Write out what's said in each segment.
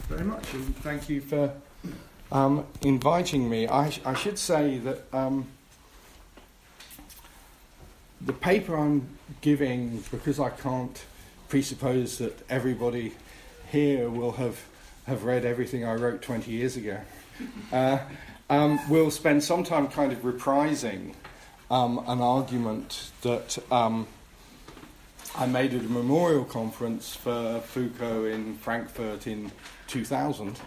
very much, and thank you for inviting me. I should say that the paper I'm giving, because I can't presuppose that everybody here will have read everything I wrote 20 years ago, we'll spend some time kind of reprising an argument that I made at a memorial conference for Foucault in Frankfurt in 2000.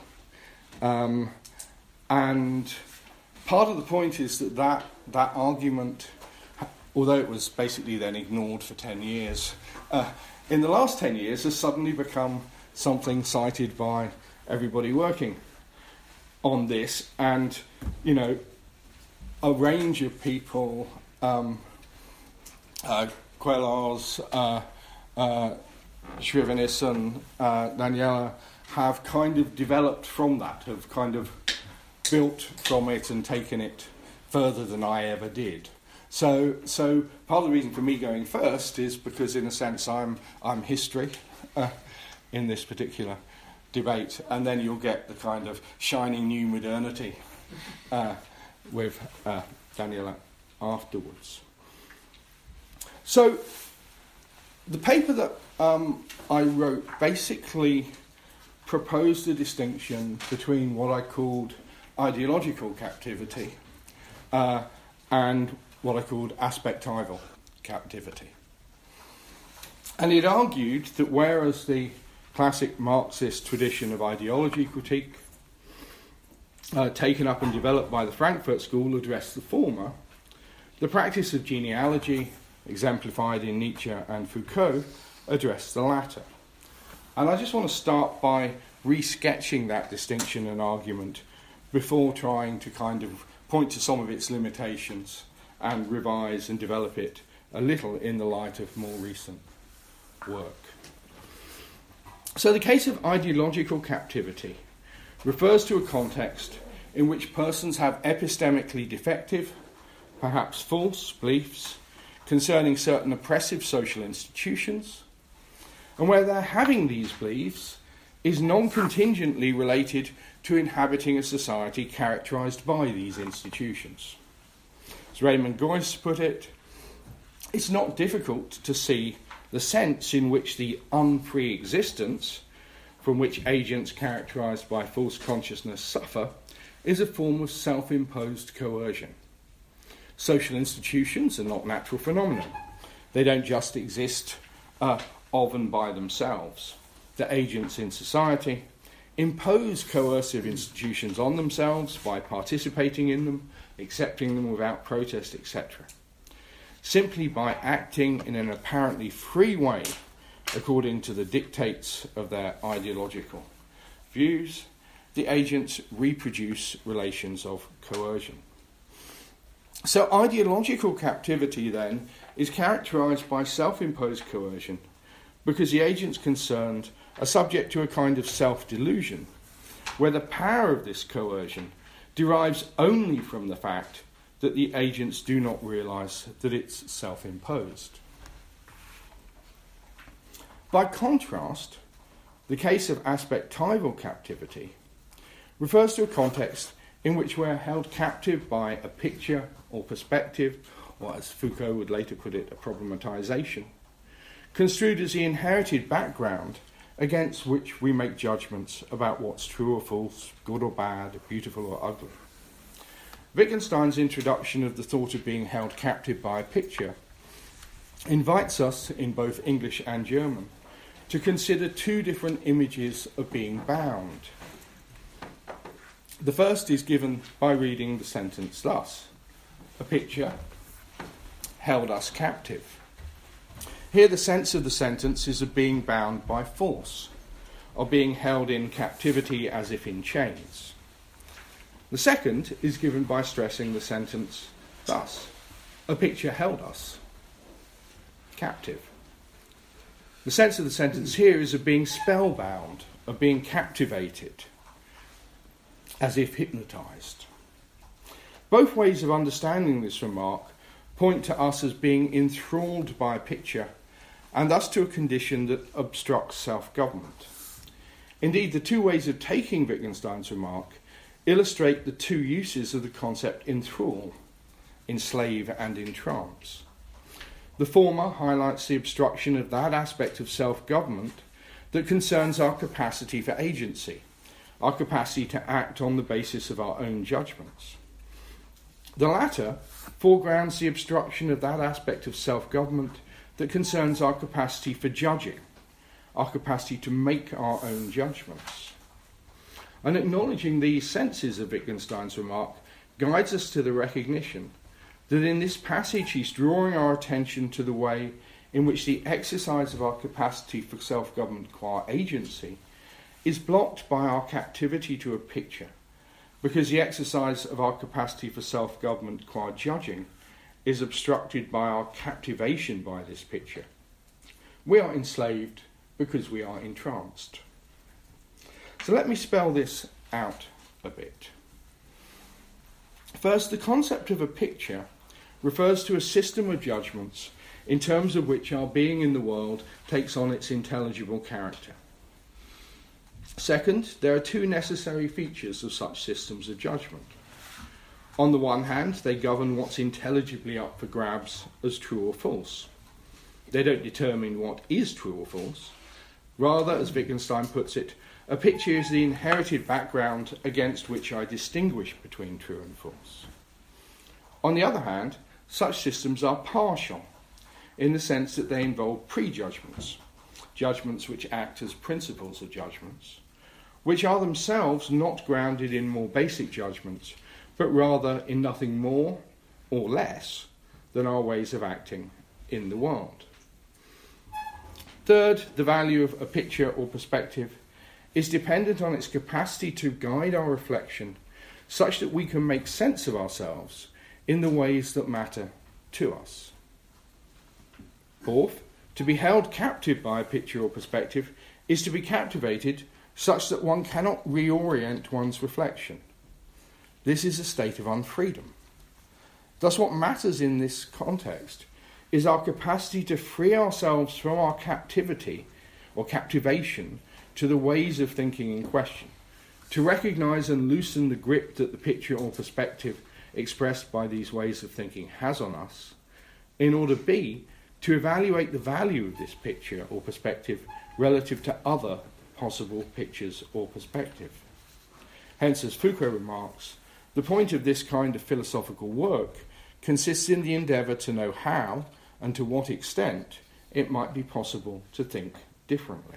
And part of the point is that argument, although it was basically then ignored for 10 years, in the last 10 years has suddenly become something cited by everybody working on this. And, you know, a range of people, Queloz, Scrivenis and Daniela, have kind of developed from that, have kind of built from it and taken it further than I ever did. So part of the reason for me going first is because, in a sense, I'm history in this particular debate, and then you'll get the kind of shining new modernity with Daniela afterwards. So the paper that I wrote basically proposed a distinction between what I called ideological captivity and what I called aspectival captivity. And it argued that whereas the classic Marxist tradition of ideology critique, taken up and developed by the Frankfurt School, addressed the former, the practice of genealogy, exemplified in Nietzsche and Foucault, addressed the latter. And I just want to start by resketching that distinction and argument before trying to kind of point to some of its limitations and revise and develop it a little in the light of more recent work. So the case of ideological captivity refers to a context in which persons have epistemically defective, perhaps false, beliefs concerning certain oppressive social institutions, and where their having these beliefs is non-contingently related to inhabiting a society characterised by these institutions. As Raymond Geuss put it, it's not difficult to see the sense in which the unpre-existence from which agents characterised by false consciousness suffer is a form of self-imposed coercion. Social institutions are not natural phenomena. They don't just exist of and by themselves. The agents in society impose coercive institutions on themselves by participating in them, accepting them without protest, etc. Simply by acting in an apparently free way according to the dictates of their ideological views, the agents reproduce relations of coercion. So ideological captivity, then, is characterised by self-imposed coercion because the agents concerned are subject to a kind of self-delusion where the power of this coercion derives only from the fact that the agents do not realise that it's self-imposed. By contrast, the case of aspectival captivity refers to a context in which we're held captive by a picture or perspective, or as Foucault would later put it, a problematization, construed as the inherited background against which we make judgments about what's true or false, good or bad, beautiful or ugly. Wittgenstein's introduction of the thought of being held captive by a picture invites us, in both English and German, to consider two different images of being bound. The first is given by reading the sentence thus: a picture held us captive. Here the sense of the sentence is of being bound by force, of being held in captivity as if in chains. The second is given by stressing the sentence thus: a picture held us captive. The sense of the sentence here is of being spellbound, of being captivated, as if hypnotised. Both ways of understanding this remark point to us as being enthralled by a picture, and thus to a condition that obstructs self-government. Indeed, the two ways of taking Wittgenstein's remark illustrate the two uses of the concept enthrall, enslave and entrance. The former highlights the obstruction of that aspect of self-government that concerns our capacity for agency, our capacity to act on the basis of our own judgments. The latter foregrounds the obstruction of that aspect of self-government that concerns our capacity for judging, our capacity to make our own judgments. And acknowledging these senses of Wittgenstein's remark guides us to the recognition that in this passage he's drawing our attention to the way in which the exercise of our capacity for self-government qua agency is blocked by our captivity to a picture, because the exercise of our capacity for self-government qua judging is obstructed by our captivation by this picture. We are enslaved because we are entranced. So let me spell this out a bit. First, the concept of a picture refers to a system of judgments in terms of which our being in the world takes on its intelligible character. Second, there are two necessary features of such systems of judgment. On the one hand, they govern what's intelligibly up for grabs as true or false. They don't determine what is true or false. Rather, as Wittgenstein puts it, a picture is the inherited background against which I distinguish between true and false. On the other hand, such systems are partial, in the sense that they involve prejudgments, judgments which act as principles of judgments, which are themselves not grounded in more basic judgments, but rather in nothing more or less than our ways of acting in the world. Third, the value of a picture or perspective is dependent on its capacity to guide our reflection such that we can make sense of ourselves in the ways that matter to us. Fourth, to be held captive by a picture or perspective is to be captivated such that one cannot reorient one's reflection. This is a state of unfreedom. Thus, what matters in this context is our capacity to free ourselves from our captivity or captivation to the ways of thinking in question, to recognise and loosen the grip that the picture or perspective expressed by these ways of thinking has on us, in order B, to evaluate the value of this picture or perspective relative to other possible pictures or perspective. Hence, as Foucault remarks, the point of this kind of philosophical work consists in the endeavour to know how and to what extent it might be possible to think differently.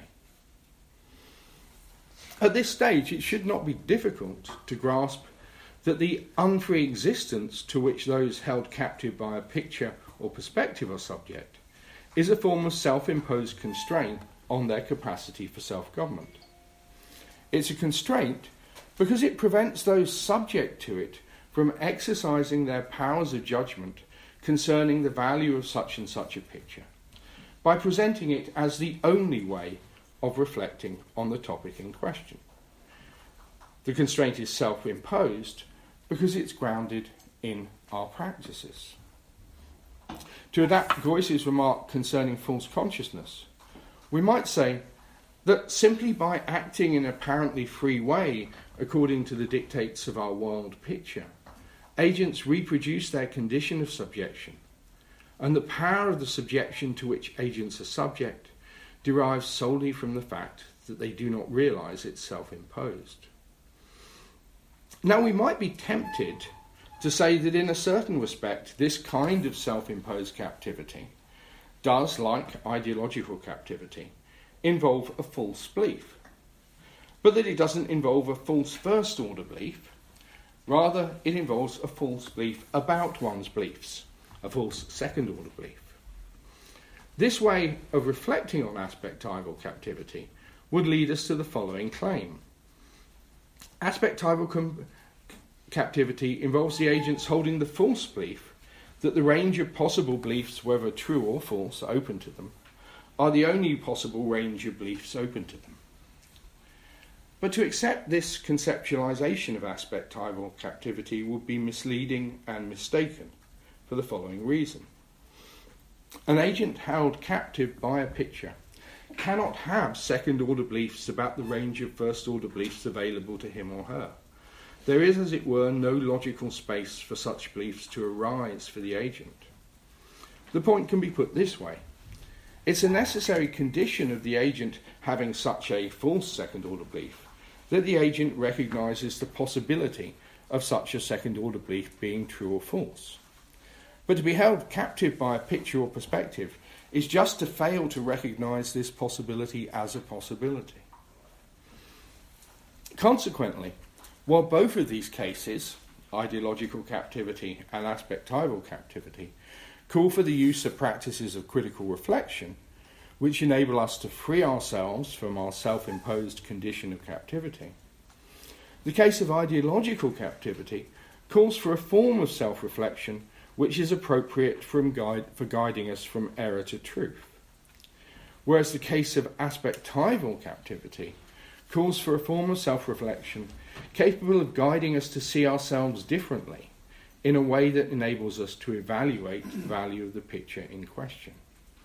At this stage, it should not be difficult to grasp that the unfree existence to which those held captive by a picture or perspective are subject is a form of self-imposed constraint on their capacity for self-government. It's a constraint because it prevents those subject to it from exercising their powers of judgment concerning the value of such and such a picture, by presenting it as the only way of reflecting on the topic in question. The constraint is self-imposed because it's grounded in our practices. To adapt Geuss's remark concerning false consciousness, we might say that simply by acting in an apparently free way according to the dictates of our world picture, agents reproduce their condition of subjection, and the power of the subjection to which agents are subject derives solely from the fact that they do not realise it's self-imposed. Now, we might be tempted to say that in a certain respect, this kind of self-imposed captivity does, like ideological captivity, involve a false belief, but that it doesn't involve a false first-order belief. Rather, it involves a false belief about one's beliefs, a false second-order belief. This way of reflecting on aspectival captivity would lead us to the following claim. Aspectival captivity involves the agents holding the false belief that the range of possible beliefs, whether true or false, open to them, are the only possible range of beliefs open to them. But to accept this conceptualization of aspectival captivity would be misleading and mistaken for the following reason. An agent held captive by a picture cannot have second-order beliefs about the range of first-order beliefs available to him or her. There is, as it were, no logical space for such beliefs to arise for the agent. The point can be put this way. It's a necessary condition of the agent having such a false second-order belief that the agent recognises the possibility of such a second-order belief being true or false. But to be held captive by a picture or perspective is just to fail to recognise this possibility as a possibility. Consequently, while both of these cases, ideological captivity and aspectival captivity, call for the use of practices of critical reflection, which enable us to free ourselves from our self-imposed condition of captivity, the case of ideological captivity calls for a form of self-reflection which is appropriate for guiding us from error to truth, whereas the case of aspectival captivity calls for a form of self-reflection capable of guiding us to see ourselves differently in a way that enables us to evaluate the value of the picture in question.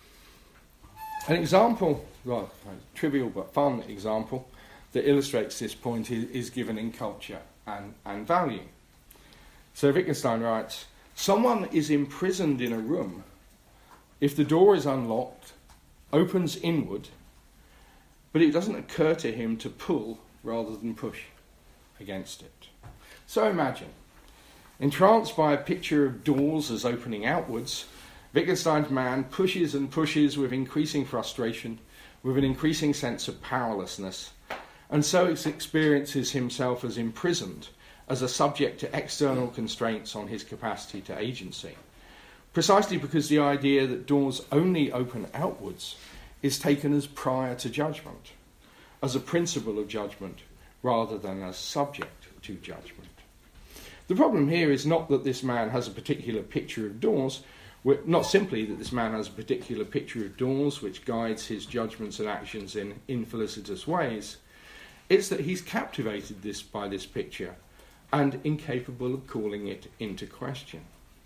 An example, well, a trivial but fun example, that illustrates this point is given in Culture and Value. So Wittgenstein writes, someone is imprisoned in a room if the door is unlocked, opens inward, but it doesn't occur to him to pull rather than push against it. So imagine, entranced by a picture of doors as opening outwards, Wittgenstein's man pushes and pushes with increasing frustration, with an increasing sense of powerlessness, and so experiences himself as imprisoned, as a subject to external constraints on his capacity to agency, precisely because the idea that doors only open outwards is taken as prior to judgment, as a principle of judgment, rather than as subject to judgment. The problem here is not that this man has a particular picture of doors, not simply that this man has a particular picture of doors which guides his judgments and actions in infelicitous ways. It's that he's captivated by this picture and incapable of calling it into question.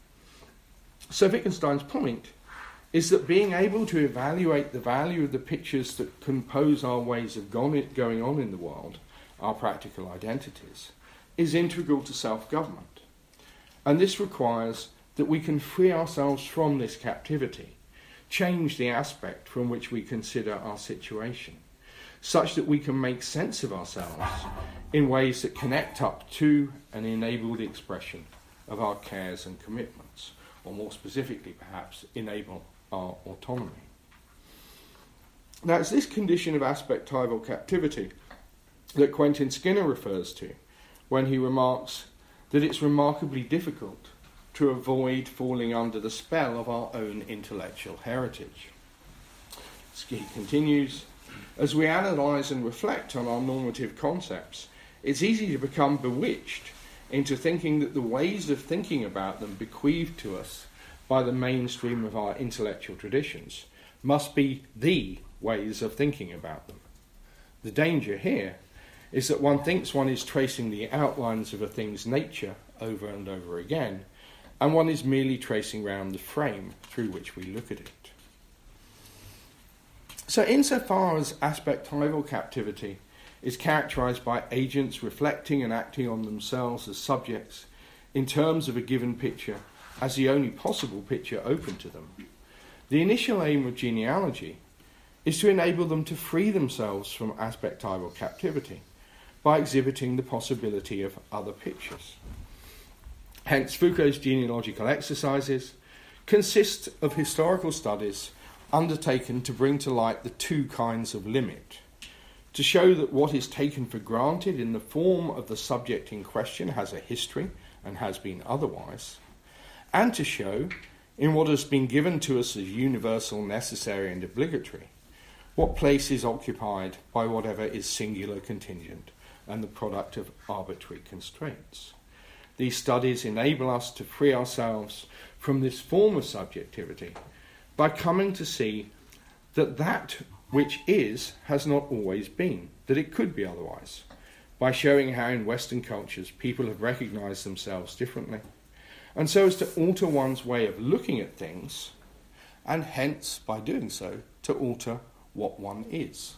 So Wittgenstein's point is that being able to evaluate the value of the pictures that compose our ways of going on in the world, our practical identities, is integral to self-government. And this requires that we can free ourselves from this captivity, change the aspect from which we consider our situation, such that we can make sense of ourselves in ways that connect up to and enable the expression of our cares and commitments, or more specifically perhaps enable our autonomy. Now it's this condition of aspectival captivity that Quentin Skinner refers to when he remarks that it's remarkably difficult to avoid falling under the spell of our own intellectual heritage. He continues, as we analyse and reflect on our normative concepts, it's easy to become bewitched into thinking that the ways of thinking about them bequeathed to us by the mainstream of our intellectual traditions must be the ways of thinking about them. The danger here is that one thinks one is tracing the outlines of a thing's nature over and over again, and one is merely tracing round the frame through which we look at it. So insofar as aspectival captivity is characterised by agents reflecting and acting on themselves as subjects in terms of a given picture as the only possible picture open to them, the initial aim of genealogy is to enable them to free themselves from aspectival captivity by exhibiting the possibility of other pictures. Hence, Foucault's genealogical exercises consist of historical studies undertaken to bring to light the two kinds of limit, to show that what is taken for granted in the form of the subject in question has a history and has been otherwise, and to show, in what has been given to us as universal, necessary and obligatory, what place is occupied by whatever is singular, contingent, and the product of arbitrary constraints. These studies enable us to free ourselves from this form of subjectivity by coming to see that that which is has not always been, that it could be otherwise, by showing how in Western cultures people have recognised themselves differently, and so as to alter one's way of looking at things, and hence, by doing so, to alter what one is.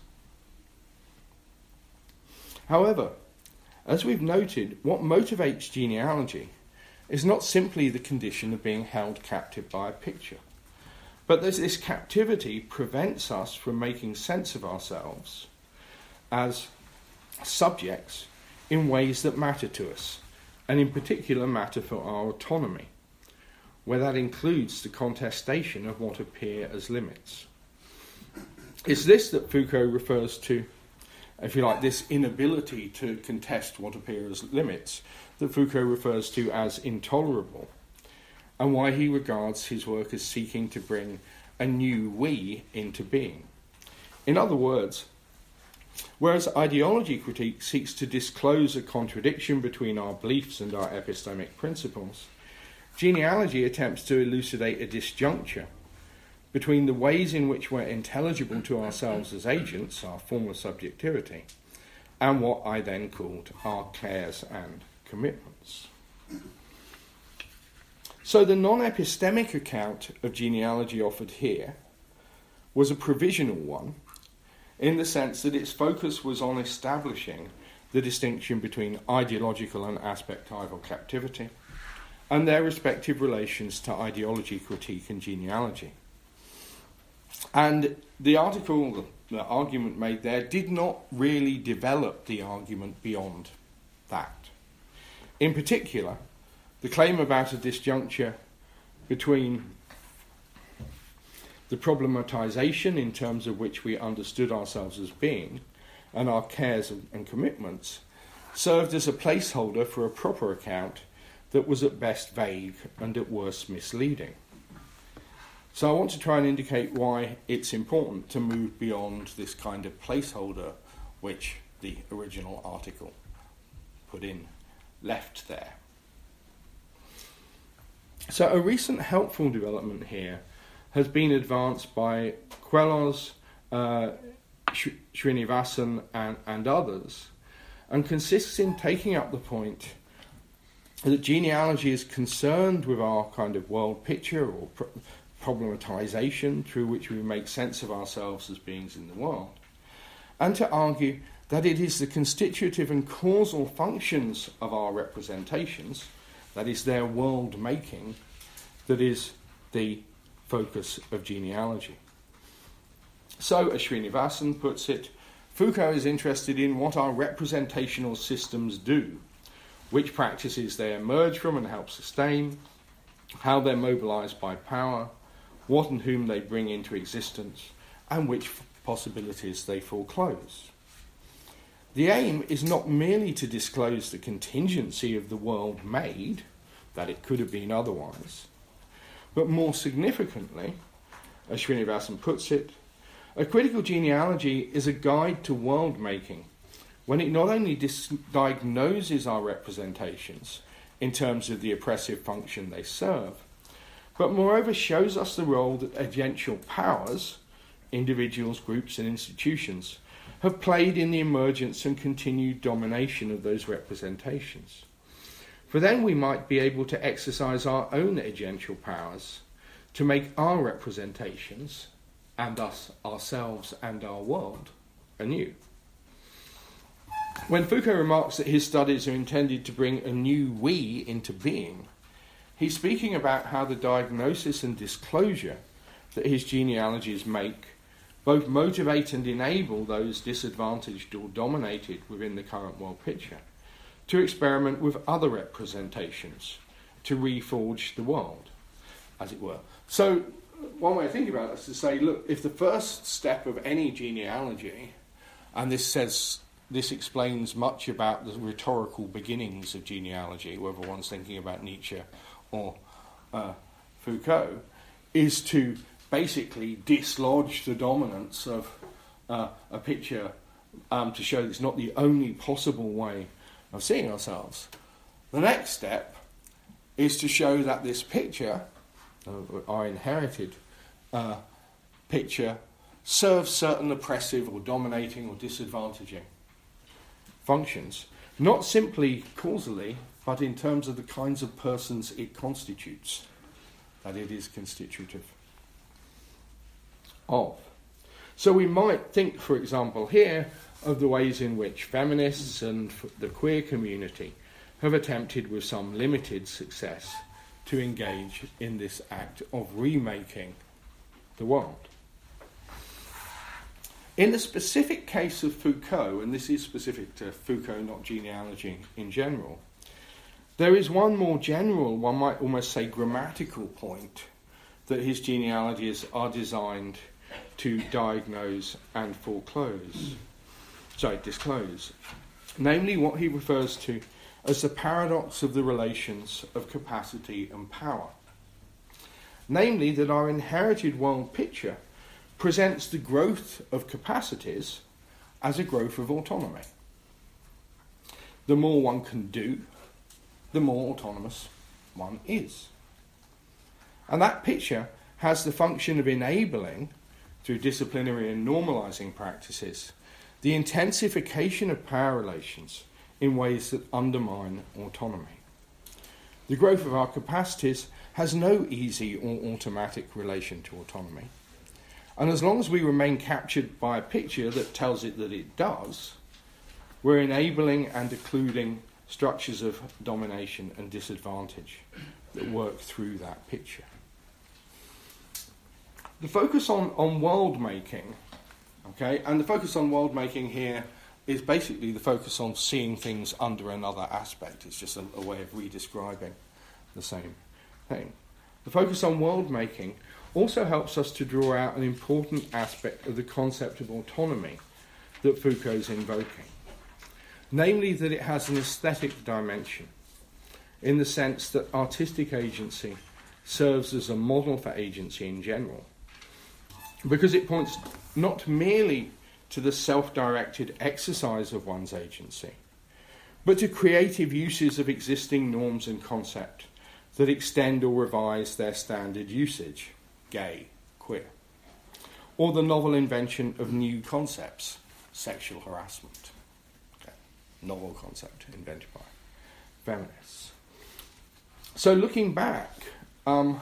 However, as we've noted, what motivates genealogy is not simply the condition of being held captive by a picture, but that this captivity prevents us from making sense of ourselves as subjects in ways that matter to us, and in particular matter for our autonomy, where that includes the contestation of what appear as limits. It's this that Foucault refers to, if you like, this inability to contest what appear as limits, that Foucault refers to as intolerable, and why he regards his work as seeking to bring a new we into being. In other words, whereas ideology critique seeks to disclose a contradiction between our beliefs and our epistemic principles, genealogy attempts to elucidate a disjuncture between the ways in which we're intelligible to ourselves as agents, our form of subjectivity, and what I then called our cares and commitments. So the non-epistemic account of genealogy offered here was a provisional one, in the sense that its focus was on establishing the distinction between ideological and aspectival captivity, and their respective relations to ideology critique and genealogy. And the article, the argument made there, did not really develop the argument beyond that. In particular, the claim about a disjuncture between the problematization in terms of which we understood ourselves as being and our cares and commitments served as a placeholder for a proper account that was at best vague and at worst misleading. So I want to try and indicate why it's important to move beyond this kind of placeholder which the original article left there. So a recent helpful development here has been advanced by Queloz, Srinivasan and others, and consists in taking up the point that genealogy is concerned with our kind of world picture or problematization through which we make sense of ourselves as beings in the world, and to argue that it is the constitutive and causal functions of our representations, that is their world making, that is the focus of genealogy. So, as Srinivasan puts it, Foucault is interested in what our representational systems do, which practices they emerge from and help sustain, how they're mobilized by power, what and whom they bring into existence, and which possibilities they foreclose. The aim is not merely to disclose the contingency of the world made, that it could have been otherwise, but more significantly, as Srinivasan puts it, a critical genealogy is a guide to world making when it not only diagnoses our representations in terms of the oppressive function they serve, but moreover shows us the role that agential powers, individuals, groups and institutions, have played in the emergence and continued domination of those representations. For then we might be able to exercise our own agential powers to make our representations, and thus ourselves and our world, anew. When Foucault remarks that his studies are intended to bring a new we into being, he's speaking about how the diagnosis and disclosure that his genealogies make both motivate and enable those disadvantaged or dominated within the current world picture to experiment with other representations, to reforge the world, as it were. So one way of thinking about it is to say, look, if the first step of any genealogy, and this explains much about the rhetorical beginnings of genealogy, whether one's thinking about Nietzsche or Foucault, is to basically dislodge the dominance of a picture to show that it's not the only possible way of seeing ourselves. The next step is to show that this picture, our inherited picture, serves certain oppressive or dominating or disadvantaging functions, not simply causally, but in terms of the kinds of persons it constitutes, that it is constitutive of. So we might think, for example, here of the ways in which feminists and the queer community have attempted with some limited success to engage in this act of remaking the world. In the specific case of Foucault, and this is specific to Foucault, not genealogy in general, there is one more general, one might almost say grammatical point, that his genealogies are designed to diagnose and disclose. Namely, what he refers to as the paradox of the relations of capacity and power. Namely, that our inherited world picture presents the growth of capacities as a growth of autonomy. The more one can do, the more autonomous one is. And that picture has the function of enabling, through disciplinary and normalizing practices, the intensification of power relations in ways that undermine autonomy. The growth of our capacities has no easy or automatic relation to autonomy. And as long as we remain captured by a picture that tells it that it does, we're enabling and occluding structures of domination and disadvantage that work through that picture. The focus on world making, and the focus on world making here is basically the focus on seeing things under another aspect. It's just a way of re-describing the same thing. The focus on world making also helps us to draw out an important aspect of the concept of autonomy that Foucault's invoking. Namely, that it has an aesthetic dimension, in the sense that artistic agency serves as a model for agency in general, because it points not merely to the self-directed exercise of one's agency, but to creative uses of existing norms and concepts that extend or revise their standard usage, gay, queer, or the novel invention of new concepts, sexual harassment, novel concept invented by feminists. So looking back I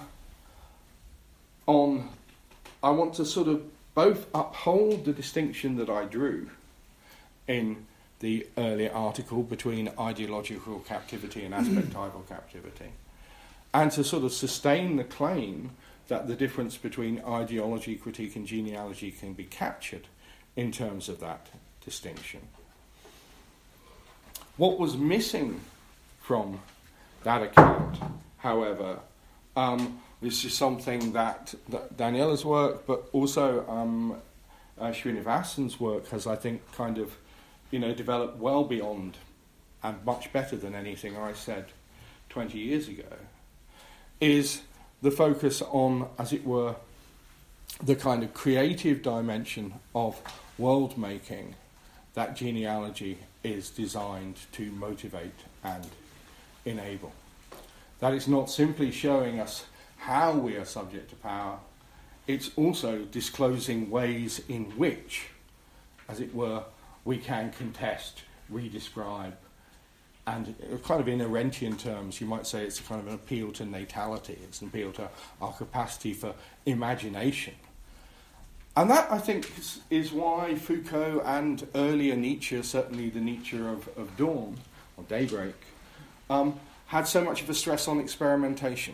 want to sort of both uphold the distinction that I drew in the earlier article between ideological captivity and aspectival captivity, and to sort of sustain the claim that the difference between ideology, critique, and genealogy can be captured in terms of that distinction. What was missing from that account, however, this is something that Daniela's work, but also Srinivasan's work has, I think, kind of, developed well beyond and much better than anything I said 20 years ago, is the focus on, as it were, the kind of creative dimension of world making that genealogy is designed to motivate and enable. That it's not simply showing us how we are subject to power, it's also disclosing ways in which, as it were, we can contest, redescribe, and kind of in Arendtian terms, you might say it's a kind of an appeal to natality, it's an appeal to our capacity for imagination. And that, I think, is why Foucault and earlier Nietzsche, certainly the Nietzsche of Dawn, or Daybreak, had so much of a stress on experimentation.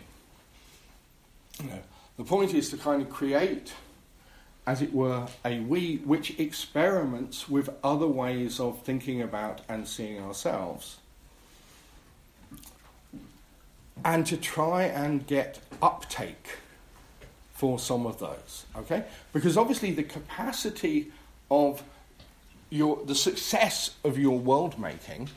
The point is to kind of create, as it were, a we which experiments with other ways of thinking about and seeing ourselves, and to try and get uptake for some of those, okay? Because obviously the capacity of the success of your world making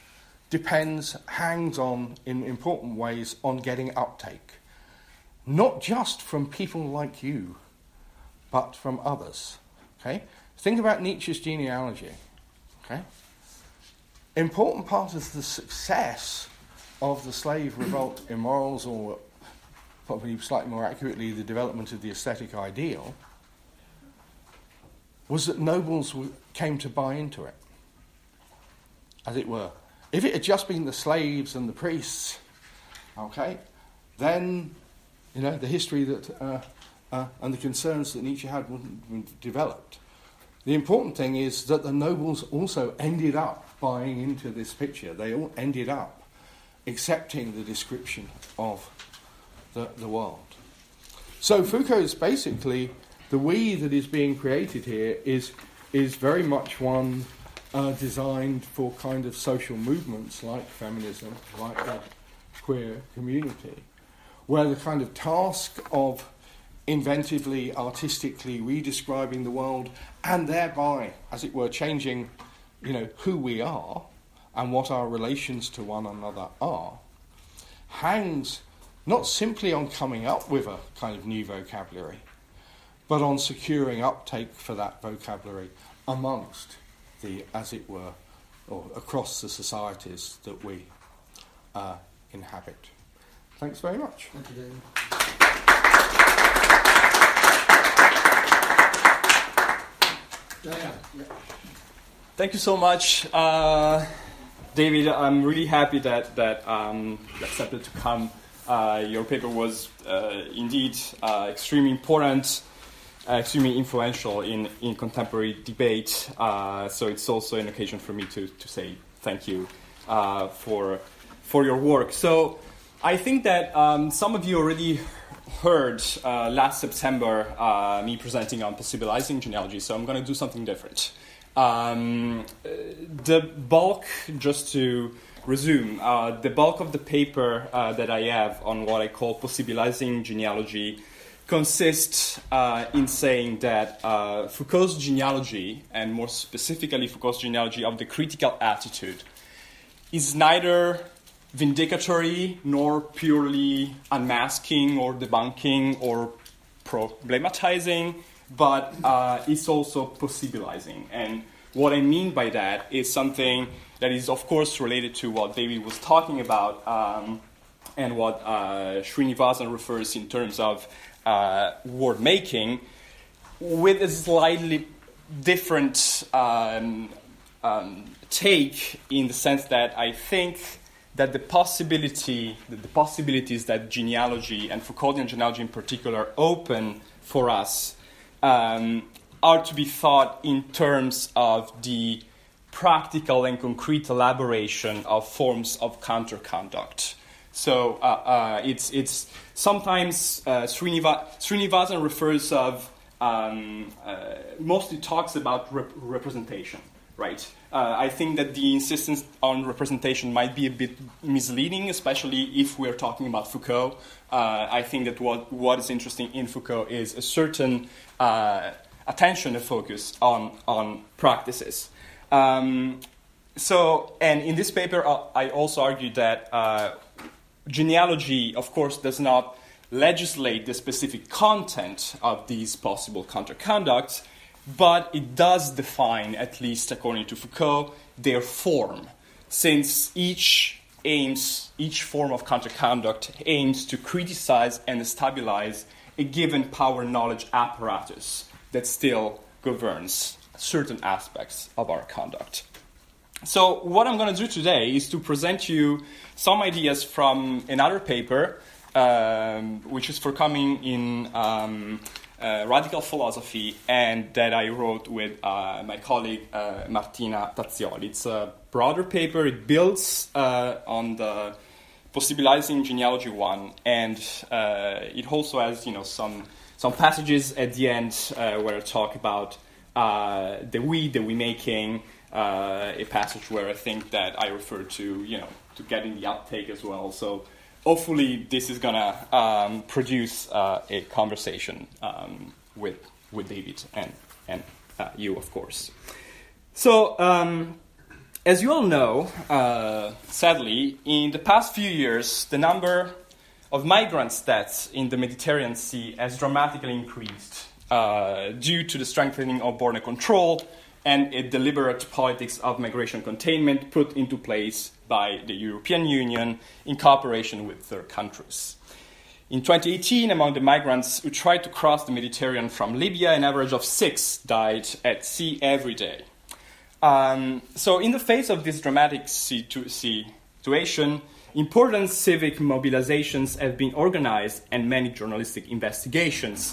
hangs on, in important ways, on getting uptake. Not just from people like you, but from others, okay? Think about Nietzsche's genealogy, okay? Important part of the success of the slave revolt in morals, or probably slightly more accurately, the development of the aesthetic ideal, was that nobles came to buy into it, as it were. If it had just been the slaves and the priests, okay, then, the history that and the concerns that Nietzsche had wouldn't have developed. The important thing is that the nobles also ended up buying into this picture. They all ended up accepting the description of the world. So Foucault's basically, the we that is being created here is very much one designed for kind of social movements like feminism, like the queer community, where the kind of task of inventively, artistically redescribing the world and thereby, as it were, changing, who we are and what our relations to one another are, hangs not simply on coming up with a kind of new vocabulary, but on securing uptake for that vocabulary amongst the, as it were, or across the societies that we inhabit. Thanks very much. Thank you, David. Thank you so much, David. I'm really happy that you accepted to come. Your paper was indeed extremely important, extremely influential in contemporary debate. So it's also an occasion for me to say thank you for your work. So I think that some of you already heard last September me presenting on possibilizing genealogy, so I'm going to do something different. The bulk, just to resume, the bulk of the paper that I have on what I call possibilizing genealogy consists in saying that Foucault's genealogy, and more specifically Foucault's genealogy of the critical attitude, is neither vindicatory nor purely unmasking or debunking or problematizing, but it's also possibilizing. And what I mean by that is something that is, of course, related to what David was talking about and what Srinivasan refers in terms of word making, with a slightly different take, in the sense that I think that the possibilities that genealogy and Foucauldian genealogy in particular open for us are to be thought in terms of the practical and concrete elaboration of forms of counterconduct. So it's sometimes Srinivasan refers of mostly talks about representation, right? I think that the insistence on representation might be a bit misleading, especially if we're talking about Foucault. I think that what is interesting in Foucault is a certain attention and focus on practices. So, and in this paper, I also argue that genealogy, of course, does not legislate the specific content of these possible counterconducts, but it does define, at least according to Foucault, their form, since each form of counterconduct aims to criticize and stabilize a given power-knowledge apparatus that still governs certain aspects of our conduct. So what I'm going to do today is to present you some ideas from another paper, which is forthcoming in Radical Philosophy, and that I wrote with my colleague Martina Tazzioli. It's a broader paper. It builds on the Possibilizing Genealogy one, and it also has some passages at the end where I talk about the we making, a passage where I think that I refer to getting the uptake as well. So hopefully this is gonna produce a conversation with David and you, of course. So as you all know, sadly, in the past few years, the number of migrants' deaths in the Mediterranean Sea has dramatically increased due to the strengthening of border control and a deliberate politics of migration containment put into place by the European Union in cooperation with third countries. In 2018, among the migrants who tried to cross the Mediterranean from Libya, an average of 6 died at sea every day. So in the face of this dramatic situation, important civic mobilizations have been organized and many journalistic investigations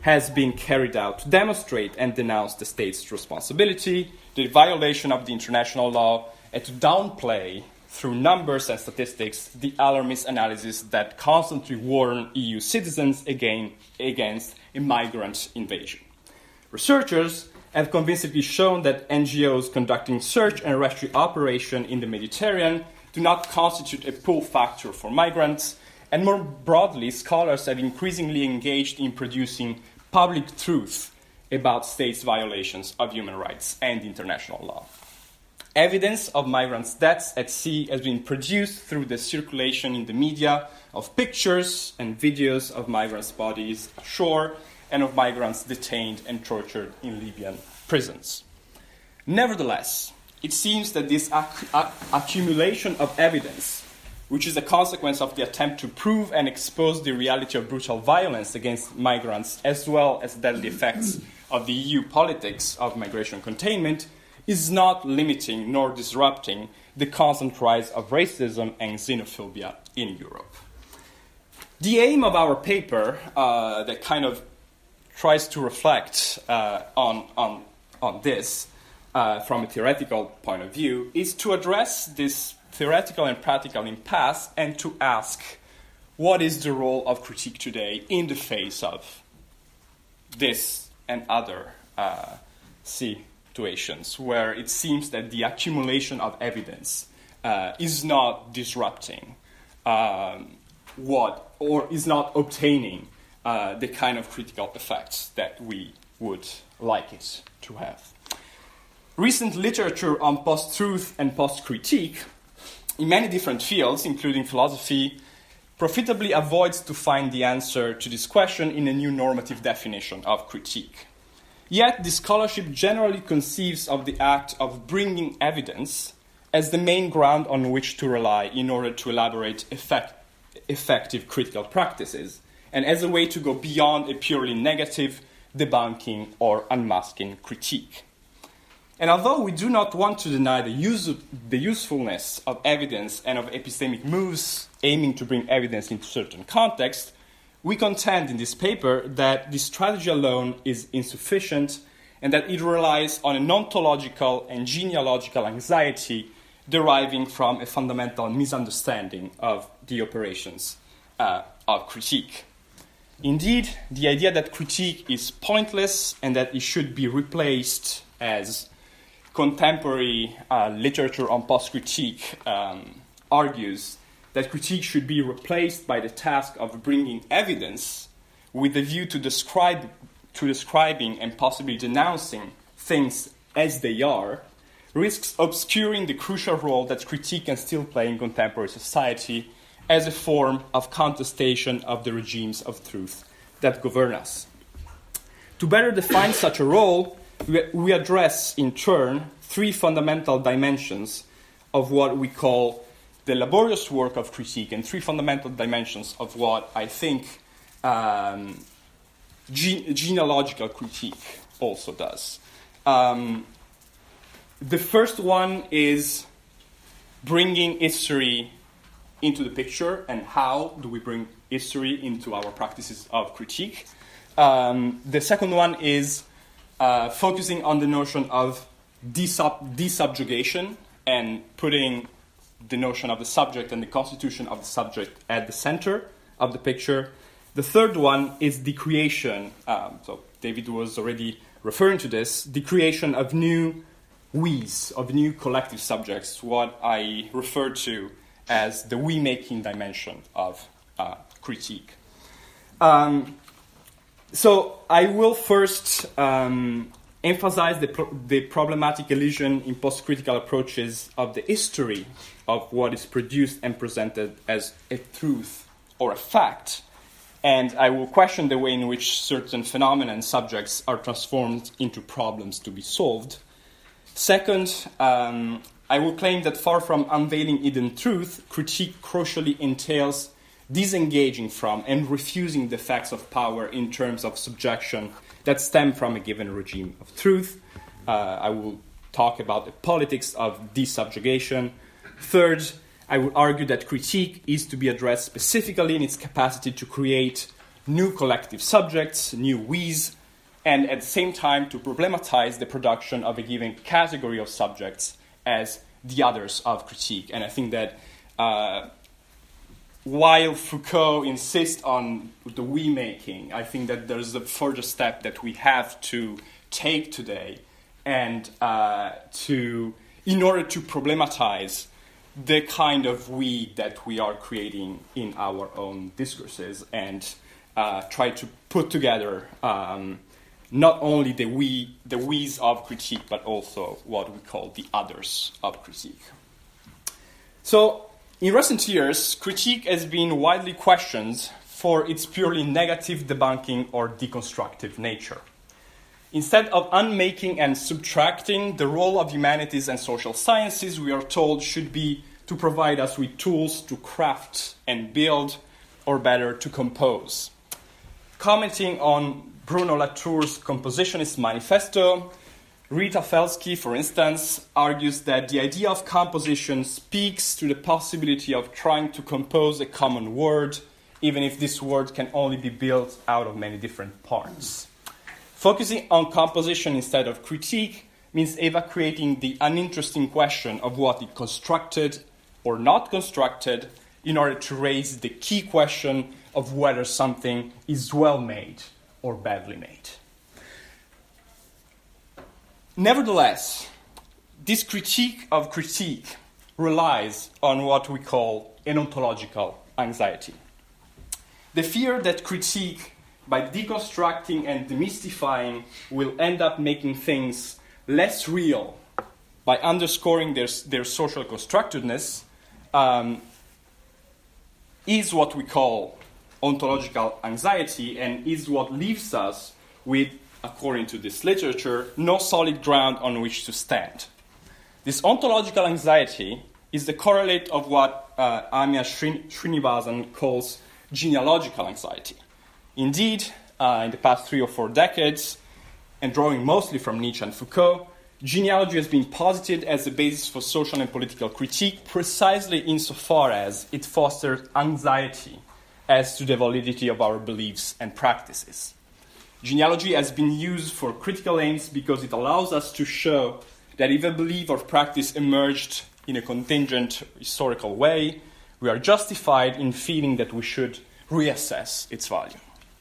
has been carried out to demonstrate and denounce the state's responsibility, the violation of the international law, and to downplay, through numbers and statistics, the alarmist analysis that constantly warn EU citizens against a migrant invasion. Researchers have convincingly shown that NGOs conducting search and rescue operations in the Mediterranean do not constitute a pull factor for migrants, and more broadly, scholars have increasingly engaged in producing public truth about states' violations of human rights and international law. Evidence of migrants' deaths at sea has been produced through the circulation in the media of pictures and videos of migrants' bodies ashore and of migrants detained and tortured in Libyan prisons. Nevertheless, it seems that this accumulation of evidence, which is a consequence of the attempt to prove and expose the reality of brutal violence against migrants as well as deadly effects of the EU politics of migration containment, is not limiting nor disrupting the constant rise of racism and xenophobia in Europe. The aim of our paper, that kind of tries to reflect on this from a theoretical point of view, is to address this theoretical and practical impasse and to ask what is the role of critique today in the face of this and other situations where it seems that the accumulation of evidence is not disrupting is not obtaining the kind of critical effects that we would like it to have. Recent literature on post-truth and post-critique in many different fields, including philosophy, profitably avoids to find the answer to this question in a new normative definition of critique. Yet, the scholarship generally conceives of the act of bringing evidence as the main ground on which to rely in order to elaborate effective critical practices, and as a way to go beyond a purely negative, debunking, or unmasking critique. And although we do not want to deny the usefulness of evidence and of epistemic moves aiming to bring evidence into certain contexts, we contend in this paper that this strategy alone is insufficient and that it relies on an ontological and genealogical anxiety deriving from a fundamental misunderstanding of the operations of critique. Indeed, the idea that critique is pointless and that it should be replaced, as contemporary literature on post-critique argues, that critique should be replaced by the task of bringing evidence with a view to describing and possibly denouncing things as they are, risks obscuring the crucial role that critique can still play in contemporary society as a form of contestation of the regimes of truth that govern us. To better define such a role, we address, in turn, three fundamental dimensions of what we call the laborious work of critique, and three fundamental dimensions of what I think genealogical critique also does. The first one is bringing history into the picture, and how do we bring history into our practices of critique. The second one is focusing on the notion of desubjugation and putting the notion of the subject and the constitution of the subject at the center of the picture. The third one is the creation, so David was already referring to this, the creation of new we's, of new collective subjects, what I refer to as the we-making dimension of critique. So I will first emphasize the problematic illusion in post-critical approaches of the history of what is produced and presented as a truth or a fact. And I will question the way in which certain phenomena and subjects are transformed into problems to be solved. Second, I will claim that far from unveiling hidden truth, critique crucially entails disengaging from and refusing the facts of power in terms of subjection that stem from a given regime of truth. I will talk about the politics of desubjugation. Third, I would argue that critique is to be addressed specifically in its capacity to create new collective subjects, new we's, and at the same time to problematize the production of a given category of subjects as the others of critique. And I think that while Foucault insists on the we making, I think that there's a further step that we have to take today, and in order to problematize the kind of we that we are creating in our own discourses, and try to put together not only the we's of critique, but also what we call the others of critique. So, in recent years, critique has been widely questioned for its purely negative debunking or deconstructive nature. Instead of unmaking and subtracting, the role of humanities and social sciences, we are told, should be to provide us with tools to craft and build, or better, to compose. Commenting on Bruno Latour's Compositionist Manifesto, Rita Felsky, for instance, argues that the idea of composition speaks to the possibility of trying to compose a common word, even if this word can only be built out of many different parts. Focusing on composition instead of critique means evacuating the uninteresting question of what is constructed or not constructed in order to raise the key question of whether something is well made or badly made. Nevertheless, this critique of critique relies on what we call an ontological anxiety. The fear that critique, by deconstructing and demystifying, will end up making things less real by underscoring their social constructedness, is what we call ontological anxiety, and is what leaves us with, according to this literature, no solid ground on which to stand. This ontological anxiety is the correlate of what Amya Srinivasan calls genealogical anxiety. Indeed, in the past 3 or 4 decades, and drawing mostly from Nietzsche and Foucault, genealogy has been posited as a basis for social and political critique precisely insofar as it fosters anxiety as to the validity of our beliefs and practices. Genealogy has been used for critical aims because it allows us to show that if a belief or practice emerged in a contingent historical way, we are justified in feeling that we should reassess its value.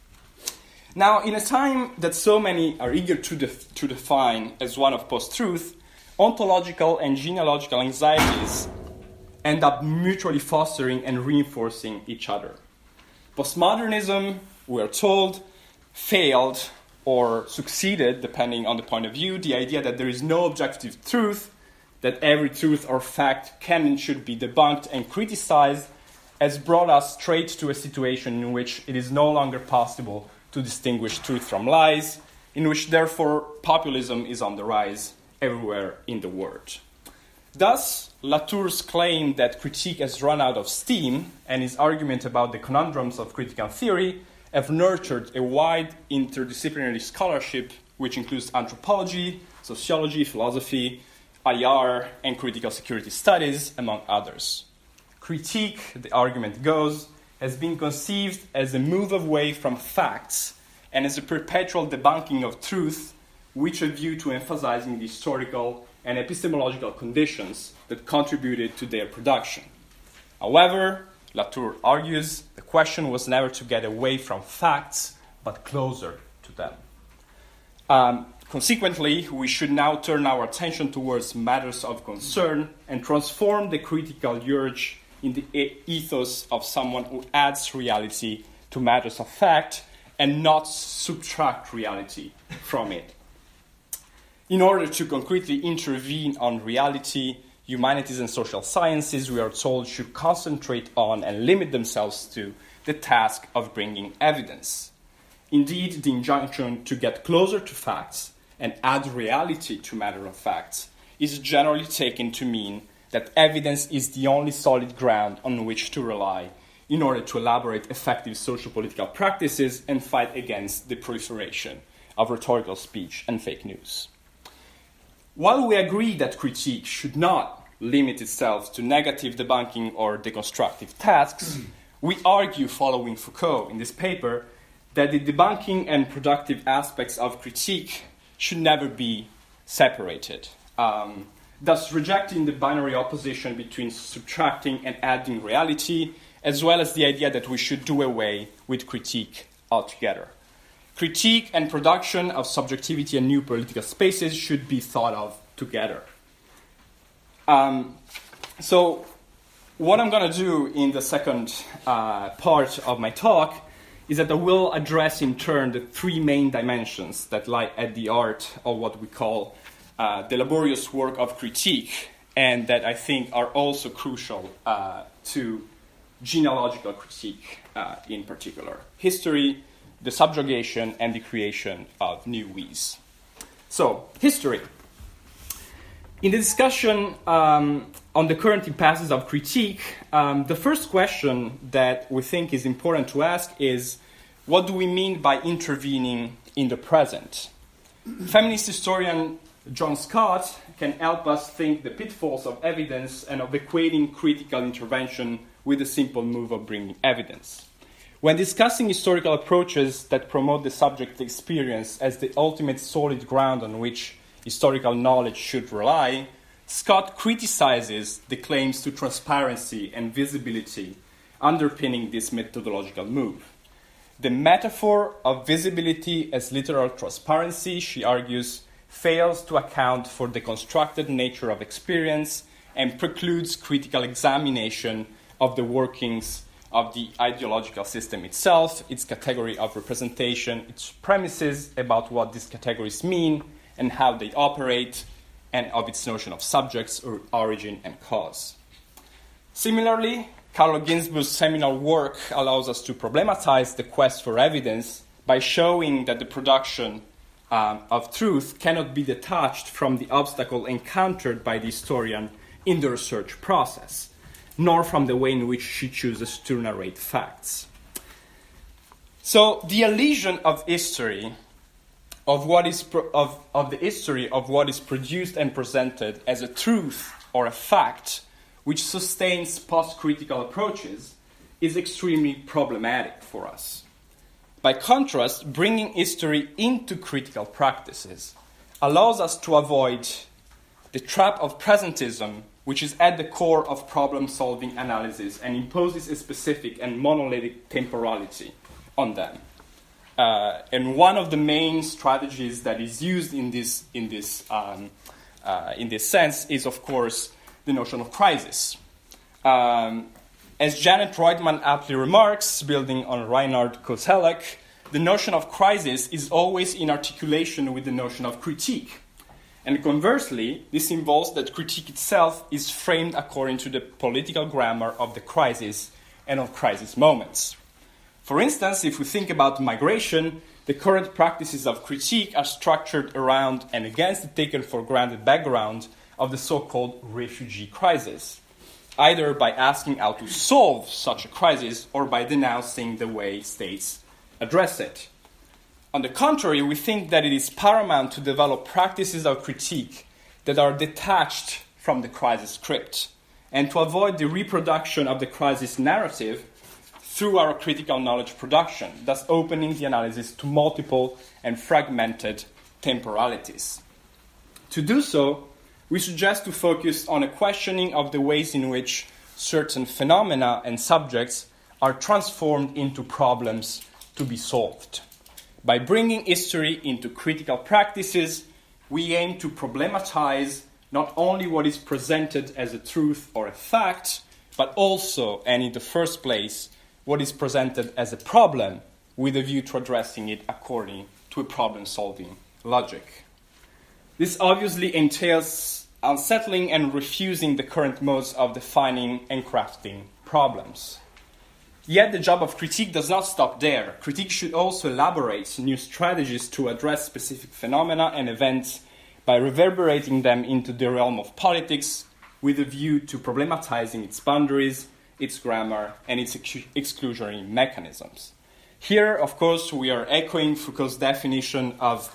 Now, in a time that so many are eager to define as one of post-truth, ontological and genealogical anxieties end up mutually fostering and reinforcing each other. Postmodernism, we are told, failed or succeeded, depending on the point of view, the idea that there is no objective truth, that every truth or fact can and should be debunked and criticized, has brought us straight to a situation in which it is no longer possible to distinguish truth from lies, in which therefore populism is on the rise everywhere in the world. Thus, Latour's claim that critique has run out of steam and his argument about the conundrums of critical theory have nurtured a wide interdisciplinary scholarship which includes anthropology, sociology, philosophy, IR, and critical security studies, among others. Critique, the argument goes, has been conceived as a move away from facts and as a perpetual debunking of truth, which are due to emphasizing the historical and epistemological conditions that contributed to their production. However, Latour argues the question was never to get away from facts, but closer to them. Consequently, we should now turn our attention towards matters of concern and transform the critical urge in the ethos of someone who adds reality to matters of fact and not subtract reality from it. In order to concretely intervene on reality, humanities and social sciences, we are told, should concentrate on and limit themselves to the task of bringing evidence. Indeed, the injunction to get closer to facts and add reality to matter of facts is generally taken to mean that evidence is the only solid ground on which to rely in order to elaborate effective social-political practices and fight against the proliferation of rhetorical speech and fake news. While we agree that critique should not limit itself to negative debunking or deconstructive tasks, we argue, following Foucault in this paper, that the debunking and productive aspects of critique should never be separated, thus rejecting the binary opposition between subtracting and adding reality, as well as the idea that we should do away with critique altogether. Critique and production of subjectivity and new political spaces should be thought of together. So what I'm going to do in the second part of my talk is that I will address in turn the three main dimensions that lie at the heart of what we call the laborious work of critique, and that I think are also crucial to genealogical critique in particular: history, the subjugation, and the creation of new we's. So, history. In the discussion on the current impasses of critique, the first question that we think is important to ask is, what do we mean by intervening in the present? Feminist historian John Scott can help us think the pitfalls of evidence and of equating critical intervention with the simple move of bringing evidence. When discussing historical approaches that promote the subject experience as the ultimate solid ground on which historical knowledge should rely, Scott criticizes the claims to transparency and visibility underpinning this methodological move. The metaphor of visibility as literal transparency, she argues, fails to account for the constructed nature of experience and precludes critical examination of the workings of the ideological system itself, its category of representation, its premises about what these categories mean and how they operate, and of its notion of subjects or origin and cause. Similarly, Carlo Ginzburg's seminal work allows us to problematize the quest for evidence by showing that the production of truth cannot be detached from the obstacle encountered by the historian in the research process, nor from the way in which she chooses to narrate facts. So the elision of history of the history of what is produced and presented as a truth or a fact which sustains post-critical approaches is extremely problematic for us. By contrast, bringing history into critical practices allows us to avoid the trap of presentism, which is at the core of problem-solving analysis and imposes a specific and monolithic temporality on them. And one of the main strategies that is used in this sense is, of course, the notion of crisis. As Janet Reutemann aptly remarks, building on Reinhard Koselleck, the notion of crisis is always in articulation with the notion of critique. And conversely, this involves that critique itself is framed according to the political grammar of the crisis and of crisis moments. For instance, if we think about migration, the current practices of critique are structured around and against the taken-for-granted background of the so-called refugee crisis, either by asking how to solve such a crisis or by denouncing the way states address it. On the contrary, we think that it is paramount to develop practices of critique that are detached from the crisis script and to avoid the reproduction of the crisis narrative through our critical knowledge production, thus opening the analysis to multiple and fragmented temporalities. To do so, we suggest to focus on a questioning of the ways in which certain phenomena and subjects are transformed into problems to be solved. By bringing history into critical practices, we aim to problematize not only what is presented as a truth or a fact, but also, and in the first place, what is presented as a problem with a view to addressing it according to a problem-solving logic. This obviously entails unsettling and refusing the current modes of defining and crafting problems. Yet the job of critique does not stop there. Critique should also elaborate new strategies to address specific phenomena and events by reverberating them into the realm of politics with a view to problematizing its boundaries, its grammar, and its exclusionary mechanisms. Here, of course, we are echoing Foucault's definition of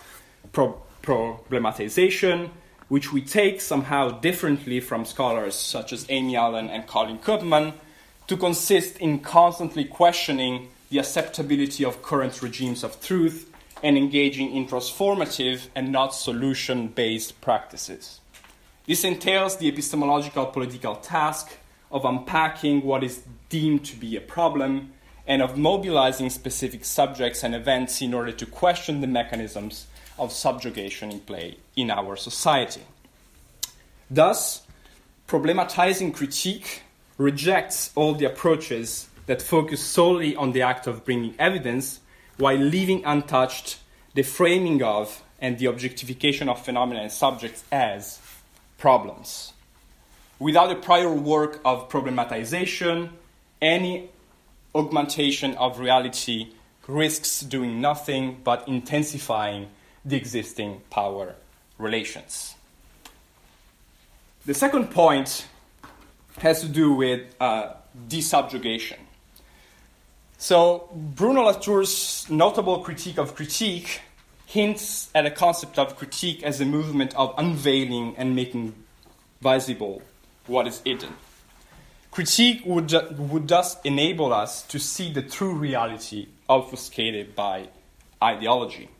problematization, which we take somehow differently from scholars such as Amy Allen and Colin Koopman, to consist in constantly questioning the acceptability of current regimes of truth, and engaging in transformative and not solution-based practices. This entails the epistemological political task of unpacking what is deemed to be a problem and of mobilizing specific subjects and events in order to question the mechanisms of subjugation in play in our society. Thus, problematizing critique rejects all the approaches that focus solely on the act of bringing evidence while leaving untouched the framing of and the objectification of phenomena and subjects as problems. Without a prior work of problematization, any augmentation of reality risks doing nothing but intensifying the existing power relations. The second point has to do with desubjugation. So Bruno Latour's notable critique of critique hints at a concept of critique as a movement of unveiling and making visible what is hidden. Critique would thus enable us to see the true reality obfuscated by ideology.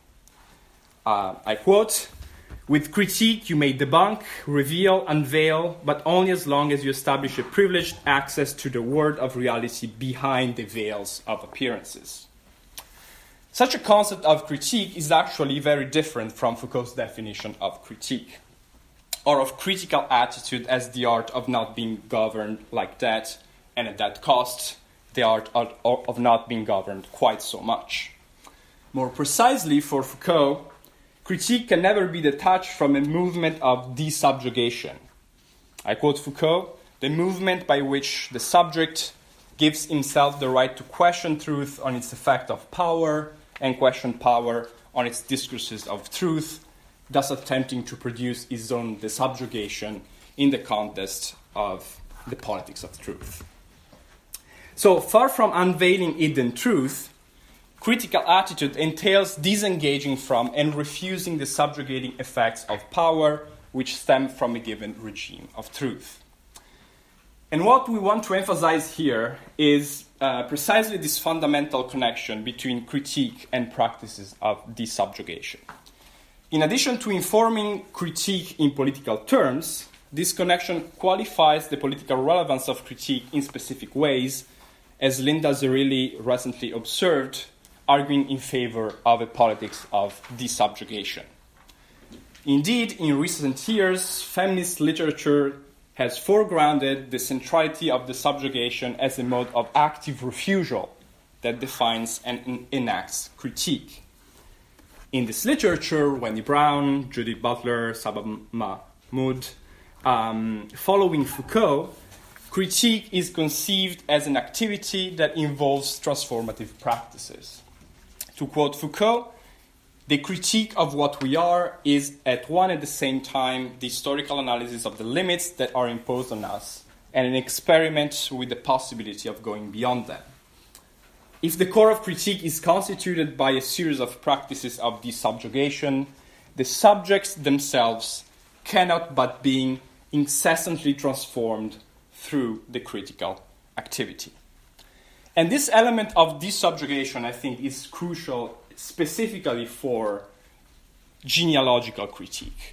I quote, "With critique you may debunk, reveal, unveil, but only as long as you establish a privileged access to the world of reality behind the veils of appearances." Such a concept of critique is actually very different from Foucault's definition of critique, or of critical attitude as the art of not being governed like that, and at that cost, the art of not being governed quite so much. More precisely, for Foucault, critique can never be detached from a movement of desubjugation. I quote Foucault, "The movement by which the subject gives himself the right to question truth on its effect of power and question power on its discourses of truth, thus attempting to produce his own desubjugation in the context of the politics of truth." So, far from unveiling hidden truth, critical attitude entails disengaging from and refusing the subjugating effects of power which stem from a given regime of truth. And what we want to emphasize here is precisely this fundamental connection between critique and practices of desubjugation. In addition to informing critique in political terms, this connection qualifies the political relevance of critique in specific ways, as Linda Zerilli recently observed, arguing in favor of a politics of desubjugation. Indeed, in recent years, feminist literature has foregrounded the centrality of the subjugation as a mode of active refusal that defines and enacts critique. In this literature, Wendy Brown, Judith Butler, Saba Mahmood, following Foucault, critique is conceived as an activity that involves transformative practices. To quote Foucault, "The critique of what we are is at one and the same time the historical analysis of the limits that are imposed on us and an experiment with the possibility of going beyond them. If the core of critique is constituted by a series of practices of desubjugation, the subjects themselves cannot but be incessantly transformed through the critical activity." And this element of desubjugation, I think, is crucial specifically for genealogical critique.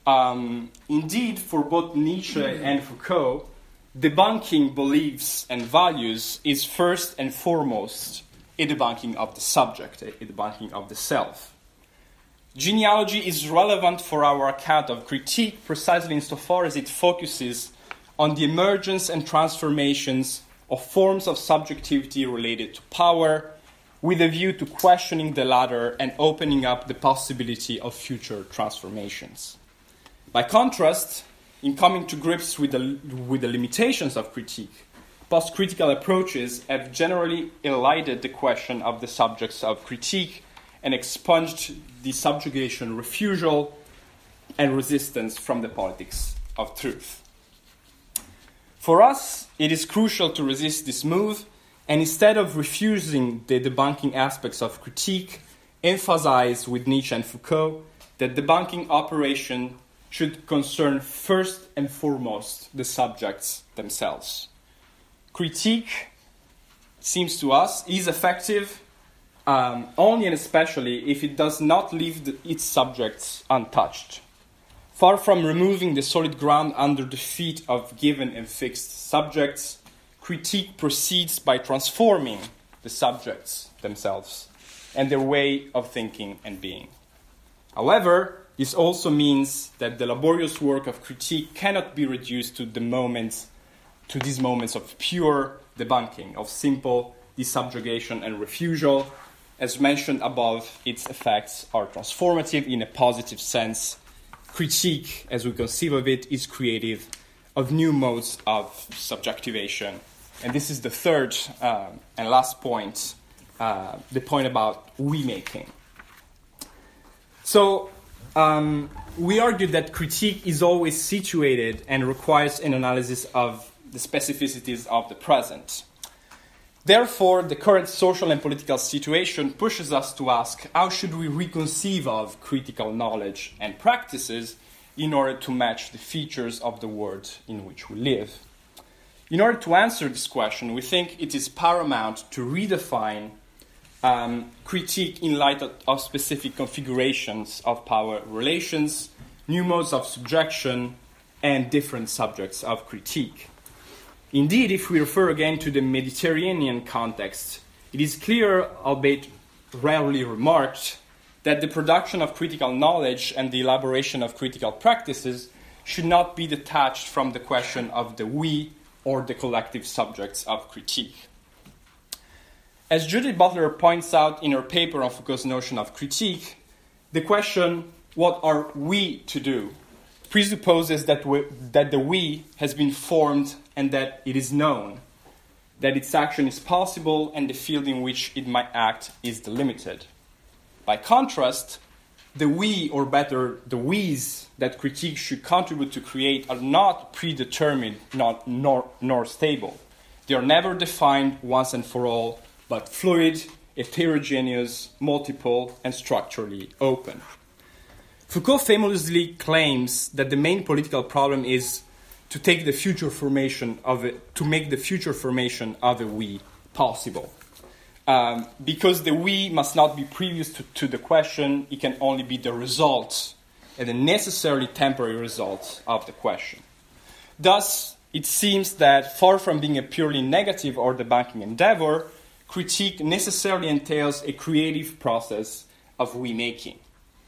Indeed, for both Nietzsche and Foucault, debunking beliefs and values is first and foremost a debunking of the subject, a debunking of the self. Genealogy is relevant for our account of critique precisely insofar as it focuses on the emergence and transformations of forms of subjectivity related to power, with a view to questioning the latter and opening up the possibility of future transformations. By contrast, in coming to grips with the limitations of critique, post-critical approaches have generally elided the question of the subjects of critique and expunged the subjugation, refusal, and resistance from the politics of truth. For us, it is crucial to resist this move and instead of refusing the debunking aspects of critique, emphasize with Nietzsche and Foucault that debunking operation should concern first and foremost the subjects themselves. Critique seems to us, is effective only and especially if it does not leave its subjects untouched. Far from removing the solid ground under the feet of given and fixed subjects, critique proceeds by transforming the subjects themselves and their way of thinking and being. However, this also means that the laborious work of critique cannot be reduced to these moments of pure debunking, of simple desubjugation and refusal. As mentioned above, its effects are transformative in a positive sense. Critique, as we conceive of it, is creative of new modes of subjectivation. And this is the third and last point, the point about we-making. So we argue that critique is always situated and requires an analysis of the specificities of the present. Therefore, the current social and political situation pushes us to ask, how should we reconceive of critical knowledge and practices in order to match the features of the world in which we live? In order to answer this question, we think it is paramount to redefine critique in light of specific configurations of power relations, new modes of subjection, and different subjects of critique. Indeed, if we refer again to the Mediterranean context, it is clear, albeit rarely remarked, that the production of critical knowledge and the elaboration of critical practices should not be detached from the question of the we or the collective subjects of critique. As Judith Butler points out in her paper on Foucault's notion of critique, the question, what are we to do, presupposes that the we has been formed and that it is known, that its action is possible and the field in which it might act is delimited. By contrast, the we, or better, the we's that critique should contribute to create are not predetermined nor stable. They are never defined once and for all, but fluid, heterogeneous, multiple, and structurally open. Foucault famously claims that the main political problem is to make the future formation of a we possible. Because the we must not be previous to the question, it can only be the result, and a necessarily temporary result of the question. Thus, it seems that far from being a purely negative or debunking endeavor, critique necessarily entails a creative process of we-making.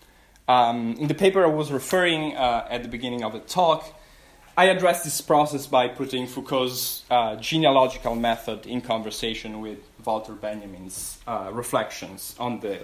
In the paper I was referring at the beginning of the talk, I addressed this process by putting Foucault's genealogical method in conversation with Walter Benjamin's reflections on the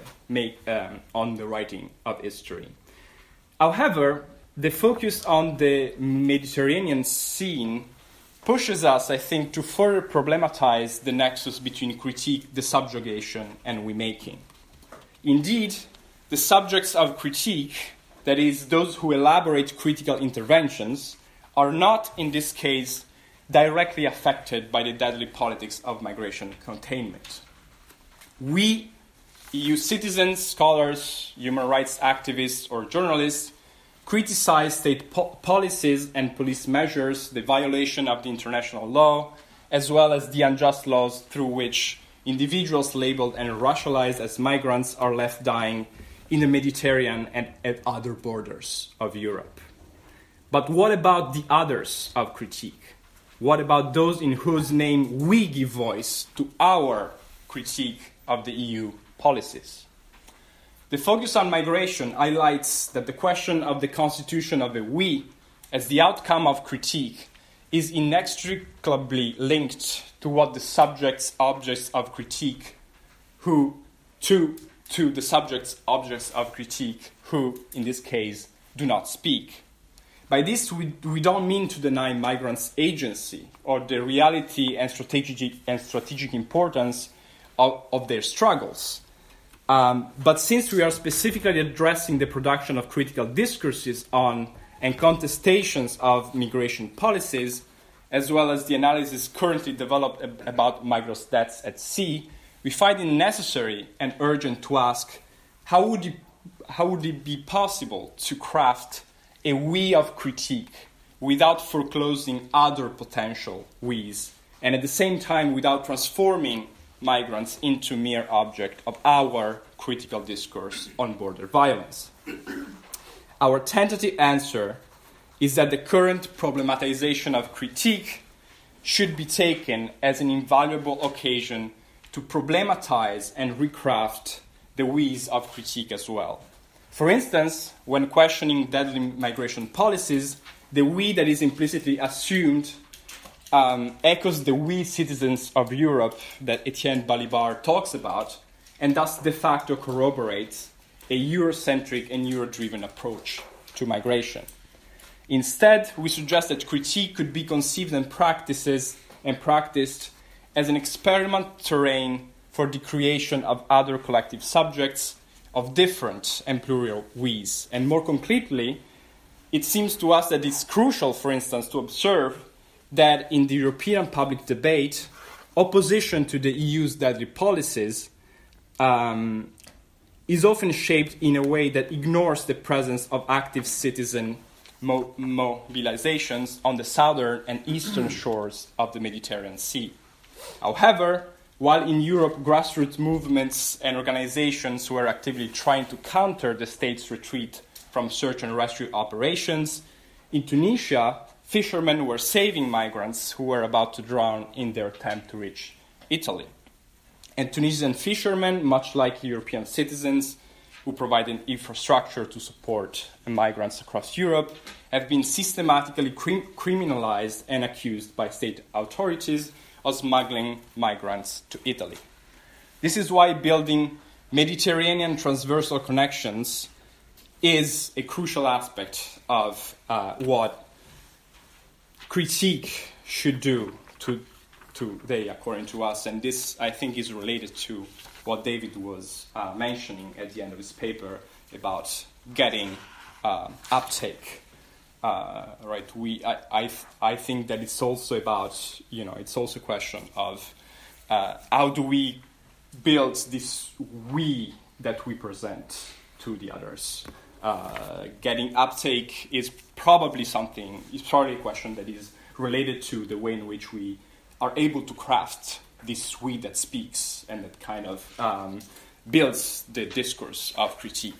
writing of history. However, the focus on the Mediterranean scene pushes us, I think, to further problematize the nexus between critique, the subjugation, and we-making. Indeed, the subjects of critique, that is, those who elaborate critical interventions, are not, in this case, directly affected by the deadly politics of migration containment. We, EU citizens, scholars, human rights activists, or journalists, criticize state policies and police measures, the violation of the international law, as well as the unjust laws through which individuals labeled and racialized as migrants are left dying in the Mediterranean and at other borders of Europe. But what about the others of critique? What about those in whose name we give voice to our critique of the EU policies? The focus on migration highlights that the question of the constitution of the we as the outcome of critique is inextricably linked to what the subjects, objects of critique, to the subjects, objects of critique, who, in this case, do not speak. By this, we don't mean to deny migrants' agency or the reality and strategic importance of their struggles. But since we are specifically addressing the production of critical discourses on and contestations of migration policies, as well as the analysis currently developed about migrants' deaths at sea, we find it necessary and urgent to ask, how would it be possible to craft a we of critique without foreclosing other potential we's, and at the same time without transforming migrants into mere object of our critical discourse on border violence. Our tentative answer is that the current problematization of critique should be taken as an invaluable occasion to problematize and recraft the ways of critique as well. For instance, when questioning deadly migration policies, the we that is implicitly assumed echoes the we citizens of Europe that Etienne Balibar talks about, and thus de facto corroborates a Eurocentric and Euro-driven approach to migration. Instead, we suggest that critique could be conceived and practiced as an experiment terrain for the creation of other collective subjects of different and plural we's. And more concretely, it seems to us that it's crucial, for instance, to observe that in the European public debate, opposition to the EU's deadly policies is often shaped in a way that ignores the presence of active citizen mobilizations on the southern and eastern shores of the Mediterranean Sea. However, while in Europe grassroots movements and organizations were actively trying to counter the state's retreat from search and rescue operations, in Tunisia, fishermen were saving migrants who were about to drown in their attempt to reach Italy. And Tunisian fishermen, much like European citizens who provide an infrastructure to support migrants across Europe, have been systematically criminalized and accused by state authorities of smuggling migrants to Italy. This is why building Mediterranean transversal connections is a crucial aspect of what critique should do today, according to us. And this, I think, is related to what David was mentioning at the end of his paper about getting uptake. Right? I think that it's also about, it's also a question of how do we build this we that we present to the others. Getting uptake is probably a question that is related to the way in which we are able to craft this we that speaks and that kind of builds the discourse of critique.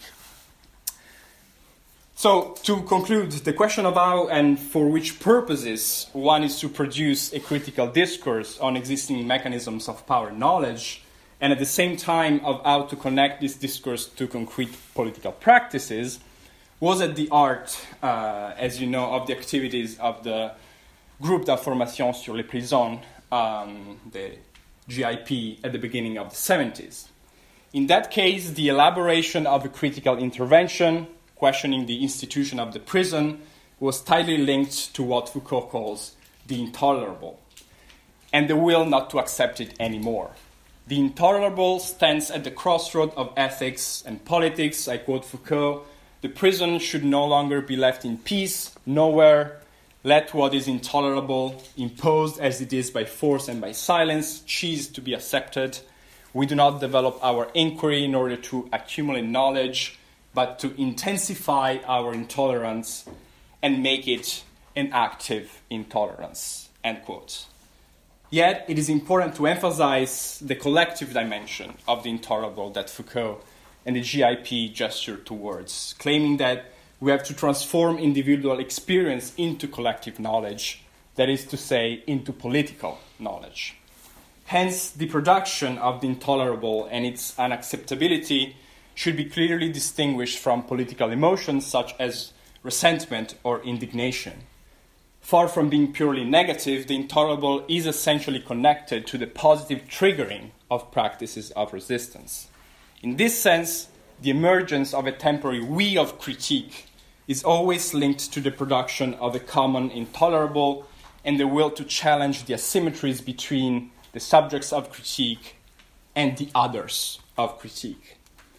So, to conclude, the question of how and for which purposes one is to produce a critical discourse on existing mechanisms of power knowledge, and at the same time of how to connect this discourse to concrete political practices, was at the heart, as you know, of the activities of the Groupe d'Information sur les Prisons, the GIP, at the beginning of the 70s. In that case, the elaboration of a critical intervention questioning the institution of the prison was tightly linked to what Foucault calls the intolerable, and the will not to accept it anymore. The intolerable stands at the crossroad of ethics and politics. I quote Foucault, "The prison should no longer be left in peace, nowhere. Let what is intolerable, imposed as it is by force and by silence, cease to be accepted. We do not develop our inquiry in order to accumulate knowledge, but to intensify our intolerance and make it an active intolerance," end quote. Yet, it is important to emphasize the collective dimension of the intolerable that Foucault and the GIP gestured towards, claiming that we have to transform individual experience into collective knowledge, that is to say, into political knowledge. Hence, the production of the intolerable and its unacceptability should be clearly distinguished from political emotions such as resentment or indignation. Far from being purely negative, the intolerable is essentially connected to the positive triggering of practices of resistance. In this sense, the emergence of a temporary we of critique is always linked to the production of a common intolerable and the will to challenge the asymmetries between the subjects of critique and the others of critique.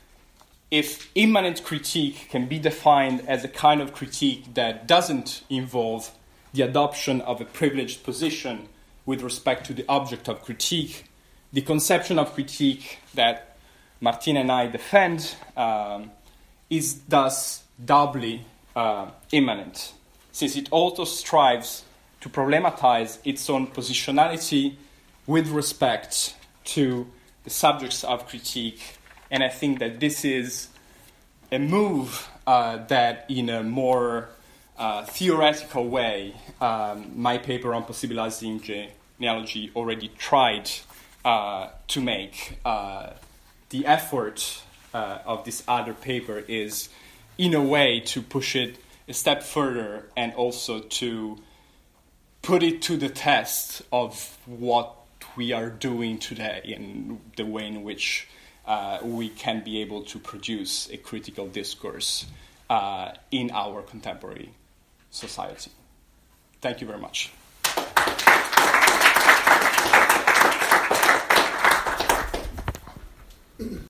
If immanent critique can be defined as a kind of critique that doesn't involve the adoption of a privileged position with respect to the object of critique, the conception of critique that Martina and I defend is thus doubly immanent, since it also strives to problematize its own positionality with respect to the subjects of critique. And I think that this is a move that, in a more theoretical way, my paper on possibilizing genealogy already tried to make. The effort of this other paper is, in a way, to push it a step further and also to put it to the test of what we are doing today and the way in which we can be able to produce a critical discourse in our contemporary society. Thank you very much.